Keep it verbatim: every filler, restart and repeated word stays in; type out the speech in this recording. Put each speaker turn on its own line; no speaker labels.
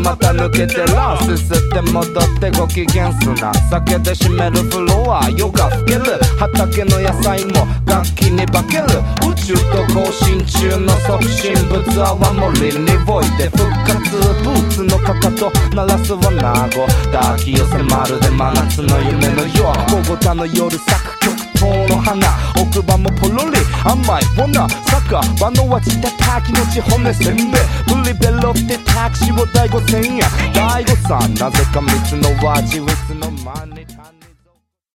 また抜けてランス吸って戻ってご機嫌すな酒で締めるフロア夜が更ける畑の野菜も楽器に化ける宇宙と交信中の促進物泡盛において復活ブーツのかかと鳴らすわなご抱き寄せまるで真夏の夢のよう午後田の夜咲く極東の花奥歯もポロリ甘いわな酒場の味で炊きのち骨せんべいブリベロってタクシーを第五千円第五さんなぜか蜜の味ウィスの真似